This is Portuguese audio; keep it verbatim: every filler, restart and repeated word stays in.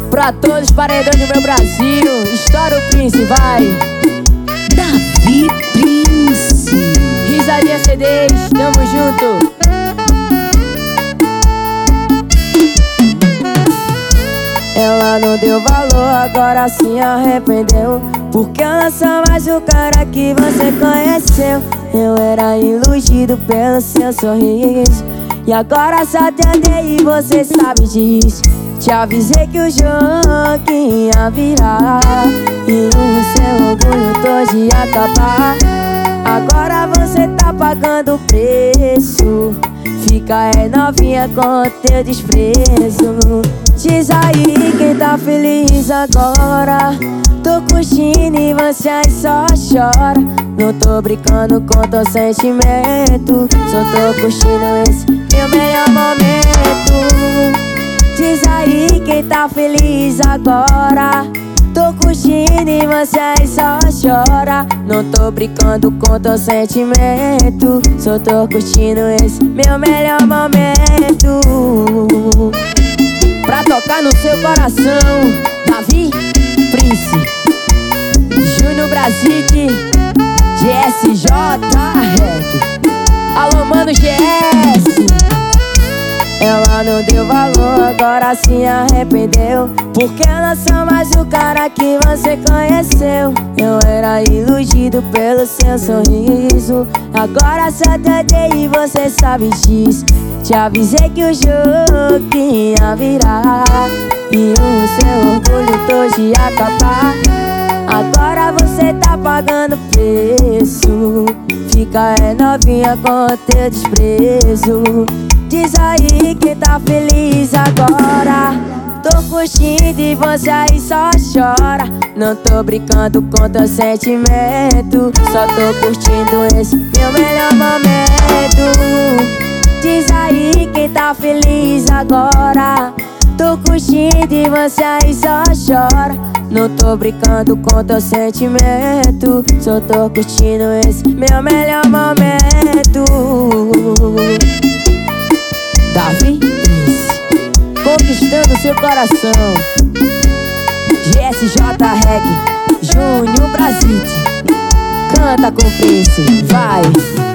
Pra todos os paredões do meu Brasil, estoura o Prince, vai. Davi Prince. Risadinha C Ds, tamo junto. Ela não deu valor, agora se arrependeu, porque ela só mais o cara que você conheceu. Eu era iludido pelo seu sorriso, e agora só te odeio e você sabe disso. Te avisei que o jogo ia virar e o seu orgulho todo ia acabar. Agora você tá pagando o preço, fica é novinha com teu desprezo. Diz aí quem tá feliz agora, tô curtindo e você aí só chora. Não tô brincando com teu sentimento, só tô curtindo esse meu melhor momento. Diz aí quem tá feliz agora, tô curtindo e você aí só chora. Não tô brincando com teu sentimento, só tô curtindo esse meu melhor momento. Pra tocar no seu coração, Davi Prince, Júnior Brasic, G S J Rec. Alô, mano G S. Ela não deu valor, agora se arrependeu, porque ela só mais o cara que você conheceu. Eu era iludido pelo seu sorriso, agora só te odeio e você sabe disso. Te avisei que o jogo ia virar e o seu orgulho todo ia acabar. Agora você tá pagando preço, fica é novinha com teu desprezo. Diz aí quem tá feliz agora, tô curtindo e você aí só chora. Não tô brincando com teu sentimento, só tô curtindo esse meu melhor momento. Diz aí quem tá feliz agora, tô curtindo e você aí só chora. Não tô brincando com teu sentimento, só tô curtindo esse meu melhor momento. Davi Prince, conquistando seu coração. G S J Rec, Júnior Brasic, canta com o Prince, vai.